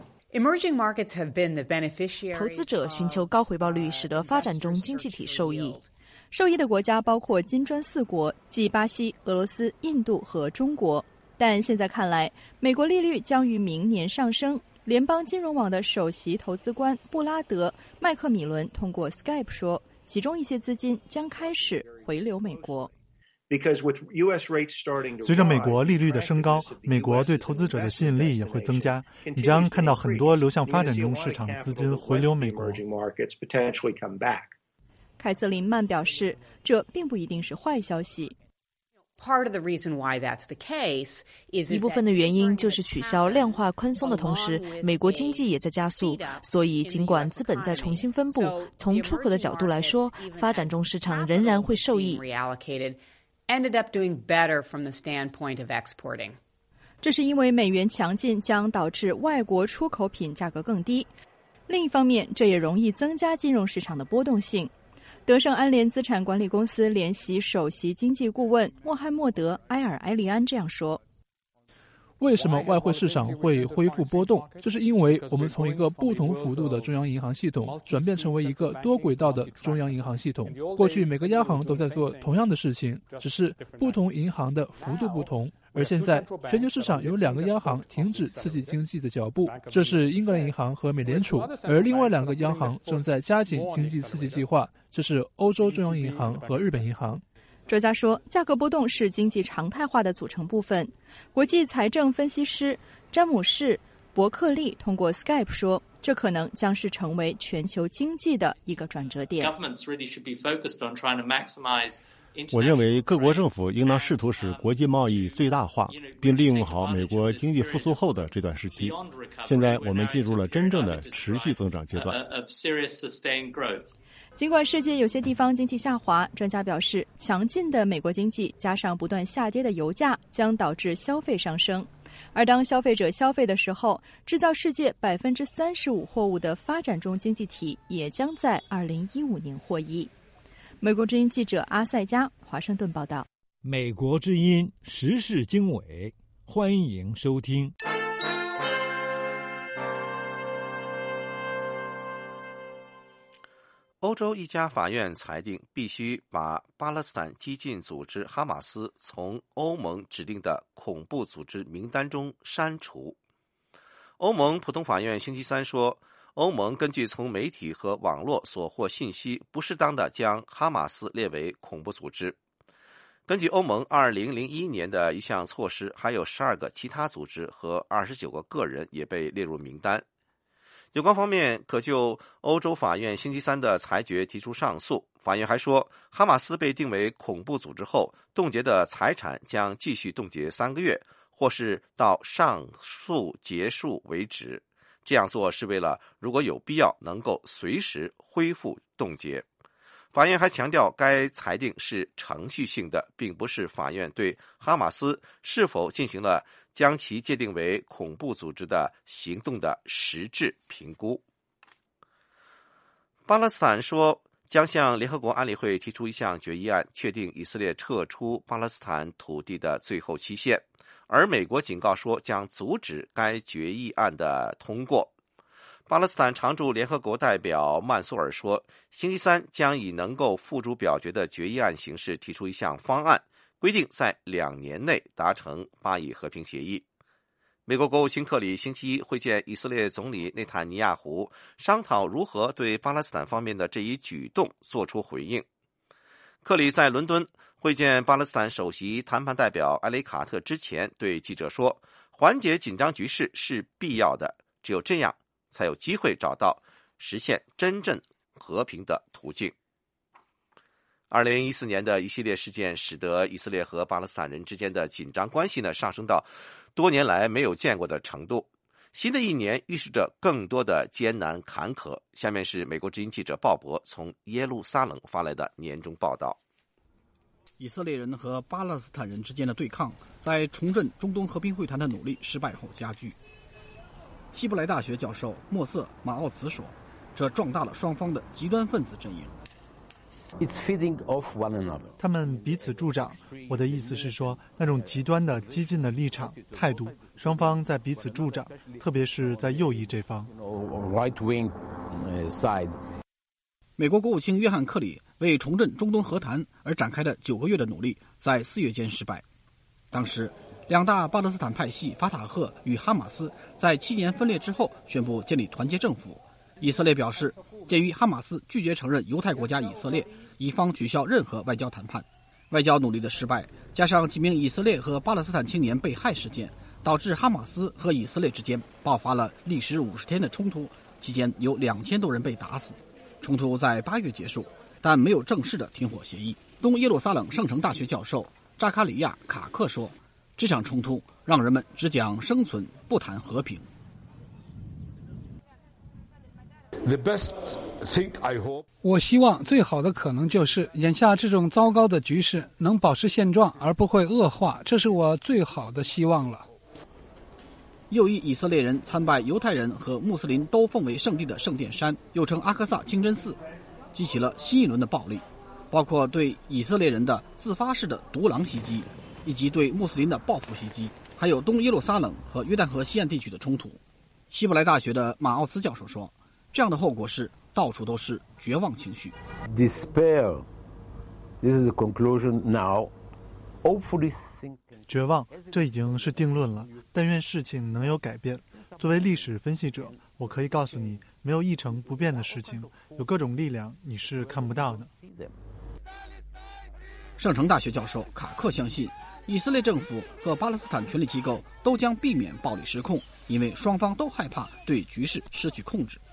投资者寻求高回报率，使得发展中经济体受益。 受益的国家包括金砖四国，即巴西、俄罗斯、印度和中国。但现在看来，美国利率将于明年上升。联邦金融网的首席投资官布拉德·麦克米伦通过 Skype 说，其中一些资金将开始回流美国。 随着美国利率的升高，美国对投资者的吸引力也会增加，你将看到很多流向发展中市场的资金回流美国。 凯瑟琳·曼表示，这并不一定是坏消息。 一部分的原因就是取消量化宽松的同时，美国经济也在加速，所以尽管资本在重新分布，从出口的角度来说，发展中市场仍然会受益。 ended up doing better from the standpoint of exporting. 这是因为美元强劲将导致外国出口品价格更低。另一方面，这也容易增加金融市场的波动性。德盛安联资产管理公司联席首席经济顾问穆罕默德·埃尔埃利安这样说： 为什么外汇市场会恢复波动？这是因为我们从一个不同幅度的中央银行系统转变成为一个多轨道的中央银行系统。过去每个央行都在做同样的事情，只是不同银行的幅度不同。而现在，全球市场有两个央行停止刺激经济的脚步，这是英格兰银行和美联储；而另外两个央行正在加紧经济刺激计划，这是欧洲中央银行和日本银行。 专家说，价格波动是经济常态化的组成部分。国际财政分析师詹姆士·伯克利通过 Skype 说，这可能将是成为全球经济的一个转折点。 我认为各国政府应当试图使国际贸易最大化，并利用好美国经济复苏后的这段时期。现在我们进入了真正的持续增长阶段。 尽管世界有些地方经济下滑，专家表示，强劲的美国经济加上不断下跌的油价将导致消费上升。而当消费者消费的时候，制造世界百分之三十五货物的发展中经济体也将在二零一五年获益。美国之音记者阿塞加华盛顿报道。 美国之音时事经纬，欢迎收听。 欧洲一家法院裁定必须把巴勒斯坦激进组织哈马斯从欧盟指定的恐怖组织名单中删除。欧盟普通法院星期三说，欧盟根据从媒体和网络所获信息，不适当地将哈马斯列为恐怖组织。根据欧盟二零零一年的一项措施，还有十二个其他组织和二十九个个人也被列入名单。有关方面可就欧洲法院星期三的裁决提出上诉。法院还说，哈马斯被定为恐怖组织后，冻结的财产将继续冻结三个月，或是到上诉结束为止。这样做是为了如果有必要能够随时恢复冻结。法院还强调，该裁定是程序性的，并不是法院对哈马斯是否进行了将其界定为恐怖组织的行动的实质评估。巴勒斯坦说将向联合国安理会提出一项决议案，确定以色列撤出巴勒斯坦土地的最后期限，而美国警告说将阻止该决议案的通过。巴勒斯坦常驻联合国代表曼苏尔说，星期三将以能够付诸表决的决议案形式提出一项方案，规定在两年内达成巴以和平协议。美国国务卿克里星期一会见以色列总理内塔尼亚胡，商讨如何对巴勒斯坦方面的这一举动做出回应。克里在伦敦会见巴勒斯坦首席谈判代表埃雷卡特之前对记者说，缓解紧张局势是必要的，只有这样才有机会找到实现真正和平的途径。二零一四年的一系列事件使得以色列和巴勒斯坦人之间的紧张关系呢上升到多年来没有见过的程度。新的一年预示着更多的艰难坎坷。下面是美国之音记者鲍勃从耶路撒冷发来的年终报道。 以色列人和巴勒斯坦人之间的对抗在重振中东和平会谈的努力失败后加剧。希伯来大学教授莫瑟·马奥茨说，这壮大了双方的极端分子阵营。 It's feeding off one another. 他们彼此助长。我的意思是说，那种极端的、激进的立场、态度，双方在彼此助长，特别是在右翼这方。 Right-wing sides. 美国国务卿约翰·克里为重振中东和谈而展开的九个月的努力，在四月间失败。当时，两大巴勒斯坦派系法塔赫与哈马斯在七年分裂之后宣布建立团结政府。以色列表示，鉴于哈马斯拒绝承认犹太国家以色列，以方取消任何外交谈判。外交努力的失败，加上几名以色列和巴勒斯坦青年被害事件，导致哈马斯和以色列之间爆发了历时五十天的冲突，期间有两千多人被打死。冲突在八月结束，但没有正式的停火协议。东耶路撒冷圣城大学教授扎卡里亚·卡克说，这场冲突让人们只讲生存，不谈和平。 我希望最好的可能就是眼下这种糟糕的局势能保持现状而不会恶化，这是我最好的希望了。 又一以色列人参拜犹太人和穆斯林都奉为圣地的圣殿山，又称阿克萨清真寺，激起了新一轮的暴力，包括对以色列人的自发式的独狼袭击，以及对穆斯林的报复袭击，还有东耶路撒冷和约旦河西岸地区的冲突。希伯来大学的马奥斯教授说，这样的后果是到处都是绝望情绪。 Despair. This is the conclusion now. Hopefully, 绝望，这已经是定论了。但愿事情能有改变。作为历史分析者，我可以告诉你，没有一成不变的事情，有各种力量你是看不到的。 圣城大学教授卡克相信，以色列政府和巴勒斯坦权力机构都将避免暴力失控，因为双方都害怕对局势失去控制。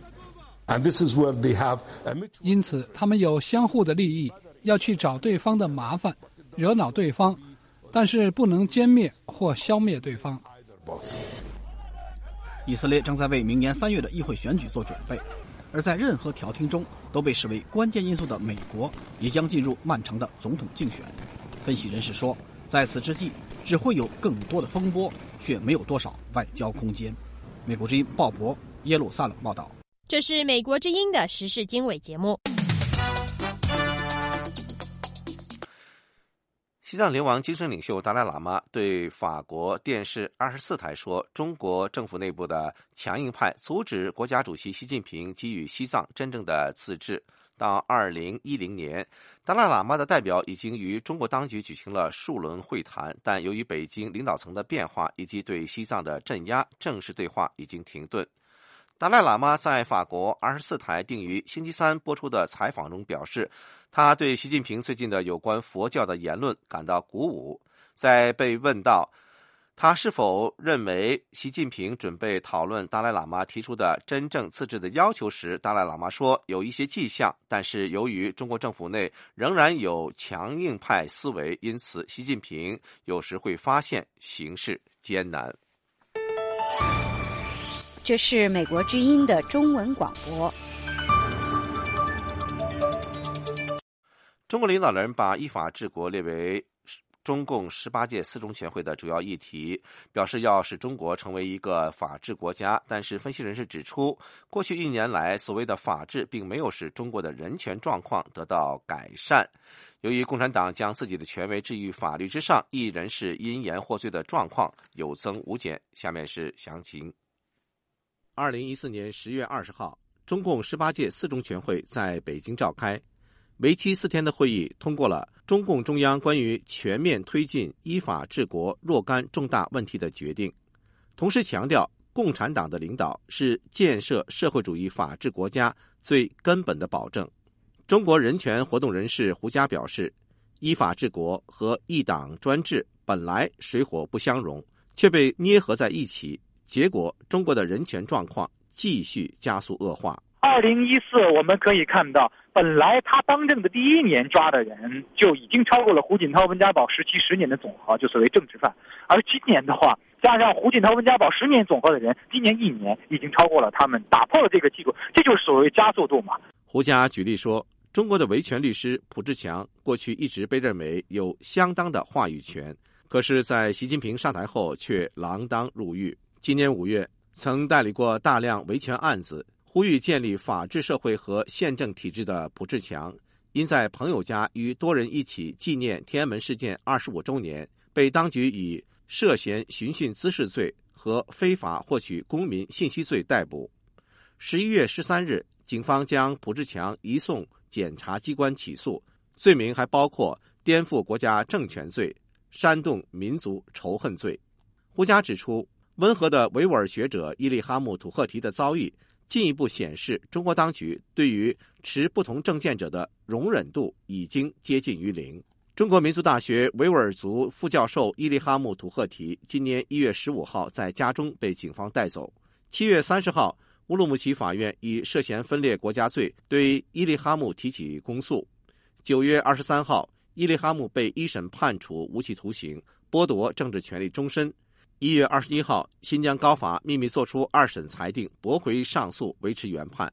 因此，他们有相互的利益，要去找对方的麻烦，惹恼对方，但是不能歼灭或消灭对方。 以色列正在为明年三月的议会选举做准备，而在任何调停中都被视为关键因素的美国也将进入漫长的总统竞选。分析人士说，在此之际只会有更多的风波，却没有多少外交空间。美国之音鲍勃耶路撒冷报道。 这是美国之音的时事经纬节目。 西藏流亡精神领袖达赖喇嘛对法国电视二十四台说，中国政府内部的强硬派阻止国家主席习近平给予西藏真正的自治。到二零一零年，达赖喇嘛的代表已经与中国当局举行了数轮会谈，但由于北京领导层的变化以及对西藏的镇压，正式对话已经停顿。达赖喇嘛在法国二十四台定于星期三播出的采访中表示，他对习近平最近的有关佛教的言论感到鼓舞。在被问到他是否认为习近平准备讨论达赖喇嘛提出的真正自治的要求时，达赖喇嘛说有一些迹象，但是由于中国政府内仍然有强硬派思维，因此习近平有时会发现形势艰难。 这是美国之音的中文广播。 中国领导人把依法治国列为中共十八届四中全会的主要议题，表示要使中国成为一个法治国家。但是分析人士指出，过去一年来所谓的法治并没有使中国的人权状况得到改善。由于共产党将自己的权威置于法律之上，异议人士因言获罪的状况有增无减。下面是详情。二零一四年十月二十号，中共十八届四中全会在北京召开，为期四天的会议通过了中共中央关于全面推进依法治国若干重大问题的决定，同时强调共产党的领导是建设社会主义法治国家最根本的保证。中国人权活动人士胡佳表示，依法治国和一党专制本来水火不相容，却被捏合在一起，结果中国的人权状况继续加速恶化。 二零一四我们可以看到，本来他当政的第一年抓的人就已经超过了胡锦涛、温家宝十七十年的总和，就所谓政治犯。而今年的话，加上胡锦涛、温家宝十年总和的人，今年一年已经超过了他们，打破了这个记录，这就是所谓加速度嘛。 胡佳举例说，中国的维权律师卜志强过去一直被认为有相当的话语权，可是在习近平上台后却锒铛入狱。今年五月，曾代理过大量维权案子，呼吁建立法治社会和宪政体制的卜志强，因在朋友家与多人一起纪念天安门事件二十五周年，被当局以涉嫌寻衅滋事罪和非法获取公民信息罪逮捕。十一月十三日，警方将卜志强移送检察机关起诉，罪名还包括颠覆国家政权罪、煽动民族仇恨罪。胡佳指出，温和的维吾尔学者伊利哈木·土赫提的遭遇进一步显示，中国当局对于持不同政见者的容忍度已经接近于零。中国民族大学维吾尔族副教授伊利哈木·土赫提今年一月十五号在家中被警方带走。七月三十号，乌鲁木齐法院以涉嫌分裂国家罪对伊利哈木提起公诉。九月二十三号，伊利哈木被一审判处无期徒刑，剥夺政治权利终身。一月二十一号，新疆高法秘密作出二审裁定，驳回上诉，维持原判。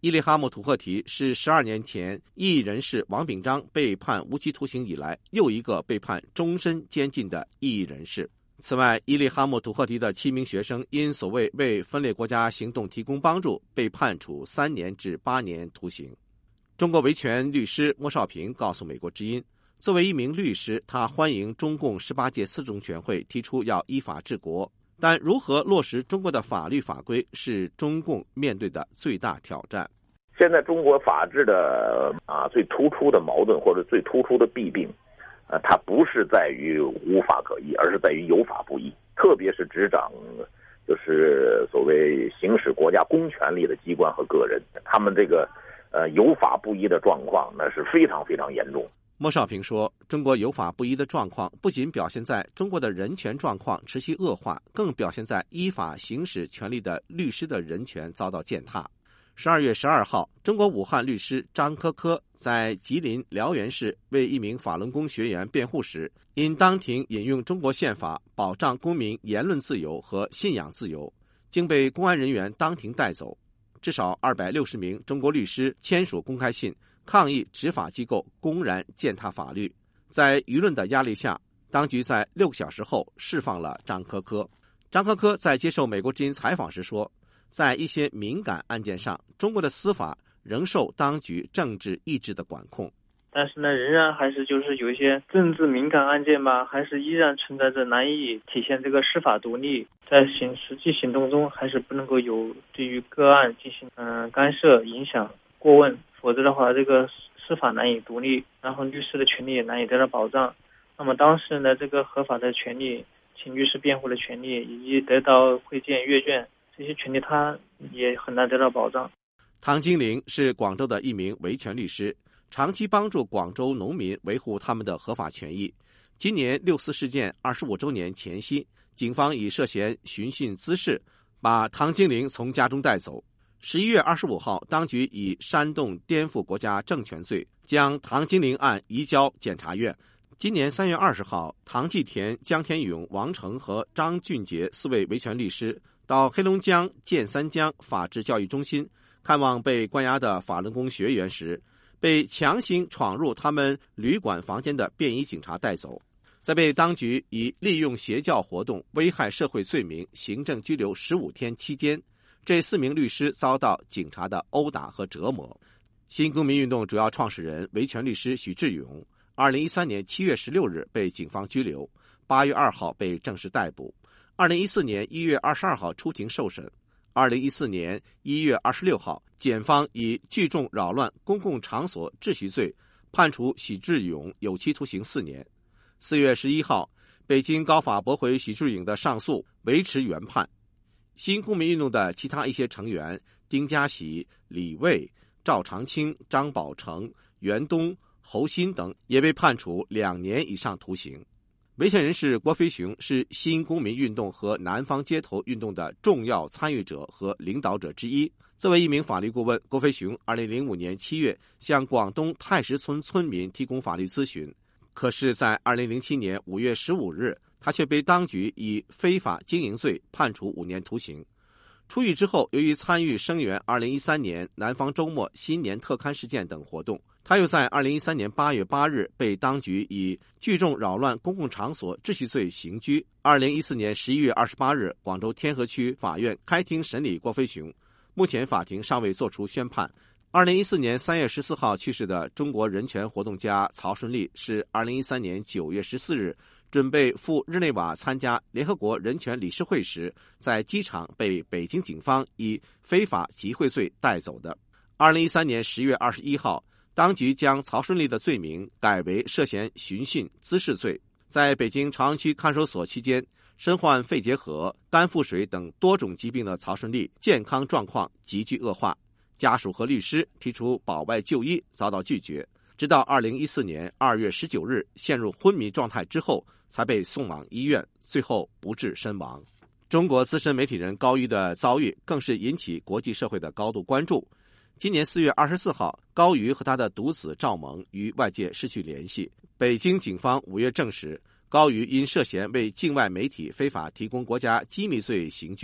伊利哈木土赫提是十二年前异议人士王炳章被判无期徒刑以来又一个被判终身监禁的异议人士。此外，伊利哈木土赫提的七名学生因所谓为分裂国家行动提供帮助，被判处三年至八年徒刑。中国维权律师莫少平告诉美国之音，作为一名律师，他欢迎中共十八届四中全会提出要依法治国，但如何落实中国的法律法规是中共面对的最大挑战。 现在中国法治的啊最突出的矛盾或者最突出的弊病，呃，它不是在于无法可依，而是在于有法不依。特别是执掌就是所谓行使国家公权力的机关和个人，他们这个呃有法不依的状况那是非常非常严重。 莫少平说，中国有法不依的状况不仅表现在中国的人权状况持续恶化，更表现在依法行使权利的律师的人权遭到践踏。十二月十二号，中国武汉律师张科科在吉林辽源市为一名法轮功学员辩护时，因当庭引用中国宪法保障公民言论自由和信仰自由，经被公安人员当庭带走。至少二百六十名中国律师签署公开信，抗议执法机构公然践踏法律。在舆论的压力下，当局在六个小时后释放了张科科。张科科在接受美国之音采访时说，在一些敏感案件上，中国的司法仍受当局政治意志的管控。 但是呢，仍然还是就是有一些政治敏感案件吧，还是依然存在着难以体现这个司法独立，在行实际行动中还是不能够有对于个案进行嗯、呃、干涉、影响、过问，否则的话，这个司法难以独立，然后律师的权利也难以得到保障。那么当事人的这个合法的权利，请律师辩护的权利，以及得到会见、阅卷这些权利，他也很难得到保障。 唐金玲是广州的一名维权律师，长期帮助广州农民维护他们的合法权益。今年六四事件二十五周年前夕，警方以涉嫌寻衅滋事，把唐金玲从家中带走。十一月二十五号，当局以煽动颠覆国家政权罪将唐金玲案移交检察院。今年三月二十号，唐继田、江天勇、王成和张俊杰四位维权律师到黑龙江建三江法治教育中心看望被关押的法轮功学员时，被强行闯入他们旅馆房间的便衣警察带走，在被当局以利用邪教活动危害社会罪名行政拘留十五天期间，这四名律师遭到警察的殴打和折磨。新公民运动主要创始人维权律师许志勇，二零一三年七月十六日被警方拘留，八月二号被正式逮捕。二零一四年一月二十二号出庭受审。二零一四年一月二十六号，检方以聚众扰乱公共场所秩序罪判处许志勇有期徒刑四年。四月十一号，北京高法驳回许志勇的上诉，维持原判。新公民运动的其他一些成员丁家喜、李卫、赵长青、张宝成、袁东、侯鑫等也被判处两年以上徒刑。维权人士郭飞雄是新公民运动和南方街头运动的重要参与者和领导者之一。作为一名法律顾问，郭飞雄二零零五年七月向广东太石村村民提供法律咨询，可是在二零零七年五月十五日，他却被当局以非法经营罪判处五年徒刑。出狱之后，由于参与声援二零一三年南方周末新年特刊事件等活动，他又在二零一三年八月八日被当局以聚众扰乱公共场所秩序罪刑拘。二零一四年十一月二十八日，广州天河区法院开庭审理郭飞雄，目前法庭尚未作出宣判。二零一四年三月十四号去世的中国人权活动家曹顺利是二零一三年九月十四日准备赴日内瓦参加联合国人权理事会时，在机场被北京警方以非法集会罪带走的。二零一三年十月二十一号，当局将曹顺利的罪名改为涉嫌寻衅滋事罪。在北京朝阳区看守所期间，身患肺结核、肝腹水等多种疾病的曹顺利健康状况急剧恶化，家属和律师提出保外就医遭到拒绝，直到二零一四年二月十九日陷入昏迷状态之后才被送往医院，最后不治身亡。中国资深媒体人高瑜的遭遇更是引起国际社会的高度关注。今年四月二十四号，高瑜和他的独子赵萌与外界失去联系。北京警方五月证实，高瑜因涉嫌为境外媒体非法提供国家机密罪刑拘。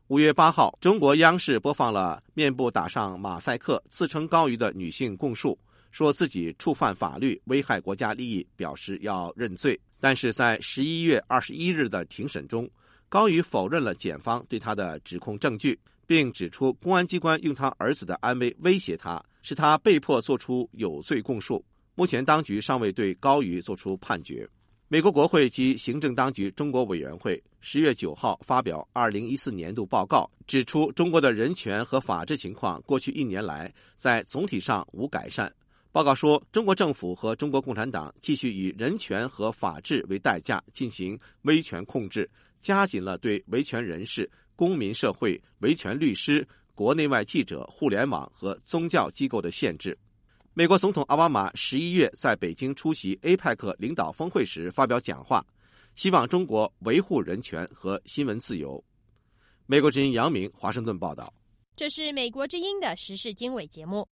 五月八号，中国央视播放了面部打上马赛克、自称高瑜的女性供述，说自己触犯法律，危害国家利益，表示要认罪。但是在十一月二十一日的庭审中，高瑜否认了检方对他的指控证据，并指出公安机关用他儿子的安危威胁他，是他被迫做出有罪供述。目前当局尚未对高瑜作出判决。美国国会及行政当局中国委员会十月九号发表二零一四年度报告，指出中国的人权和法治情况过去一年来在总体上无改善。报告说，中国政府和中国共产党继续以人权和法治为代价进行威权控制，加紧了对维权人士、公民社会、维权律师、国内外记者、互联网和宗教机构的限制。美国总统奥巴马十一月在北京出席 A P E C 领导峰会时发表讲话，希望中国维护人权和新闻自由。美国之音杨明华盛顿报道。 这是美国之音的时事经纬节目。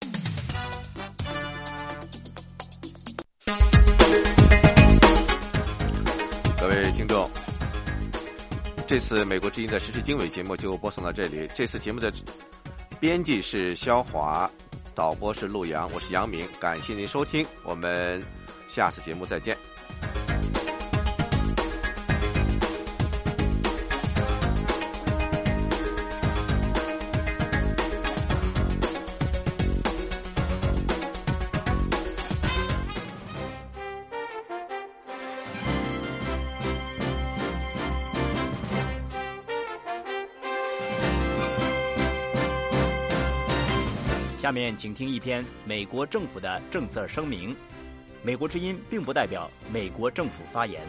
各位听众，这次美国之音的时事经纬节目就播送到这里。这次节目的编辑是肖华，导播是陆阳，我是杨明，感谢您收听，我们下次节目再见。 下面请听一篇美国政府的政策声明。美国之音并不代表美国政府发言。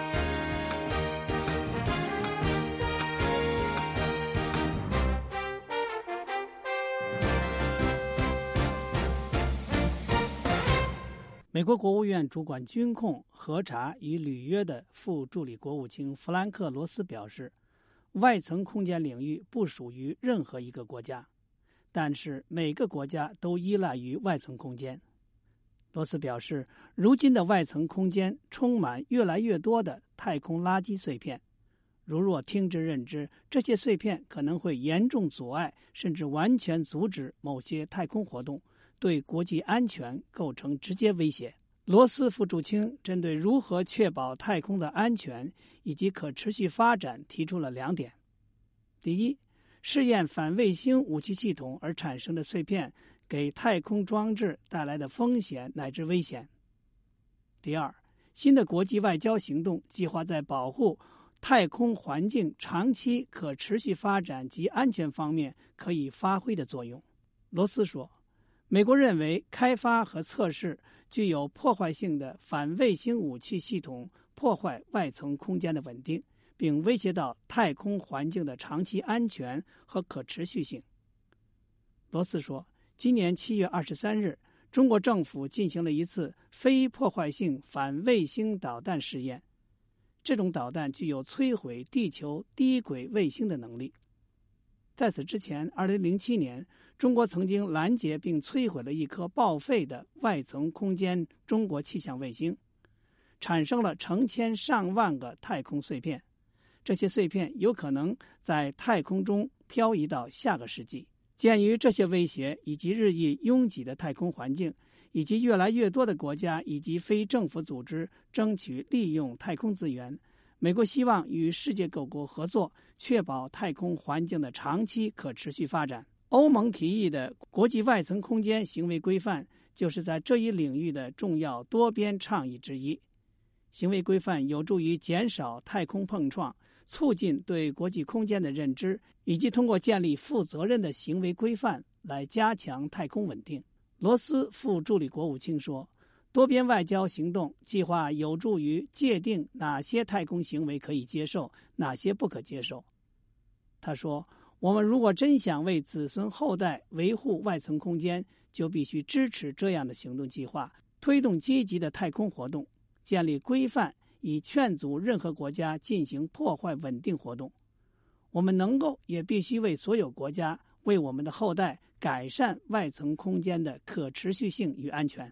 美国国务院主管军控、核查与履约的副助理国务卿弗兰克·罗斯表示，外层空间领域不属于任何一个国家，但是每个国家都依赖于外层空间。罗斯表示，如今的外层空间充满越来越多的太空垃圾碎片，如若听之任之，这些碎片可能会严重阻碍甚至完全阻止某些太空活动，对国际安全构成直接威胁。罗斯副助卿针对如何确保太空的安全以及可持续发展提出了两点：第一，试验反卫星武器系统而产生的碎片给太空装置带来的风险乃至危险；第二，新的国际外交行动计划在保护太空环境长期可持续发展及安全方面可以发挥的作用。罗斯说，美国认为开发和测试具有破坏性的反卫星武器系统破坏外层空间的稳定，并威胁到太空环境的长期安全和可持续性。罗斯说，今年七月二十三日，中国政府进行了一次非破坏性反卫星导弹试验，这种导弹具有摧毁地球低轨卫星的能力。在此之前，二零零七年，中国曾经拦截并摧毁了一颗报废的外层空间中国气象卫星，产生了成千上万个太空碎片。这些碎片有可能在太空中漂移到下个世纪。鉴于这些威胁以及日益拥挤的太空环境，以及越来越多的国家以及非政府组织争取利用太空资源，美国希望与世界各国合作，确保太空环境的长期可持续发展。欧盟提议的国际外层空间行为规范就是在这一领域的重要多边倡议之一。行为规范有助于减少太空碰撞，促进对国际空间的认知，以及通过建立负责任的行为规范来加强太空稳定。罗斯副助理国务卿说，多边外交行动计划有助于界定哪些太空行为可以接受，哪些不可接受。他说，我们如果真想为子孙后代维护外层空间，就必须支持这样的行动计划，推动积极的太空活动，建立规范，以劝阻任何国家进行破坏稳定活动。我们能够也必须为所有国家，为我们的后代改善外层空间的可持续性与安全。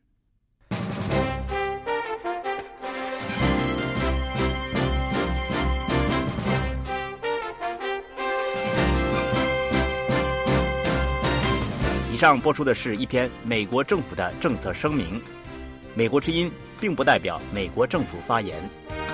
以上播出的是一篇美国政府的政策声明。美国之音并不代表美国政府发言。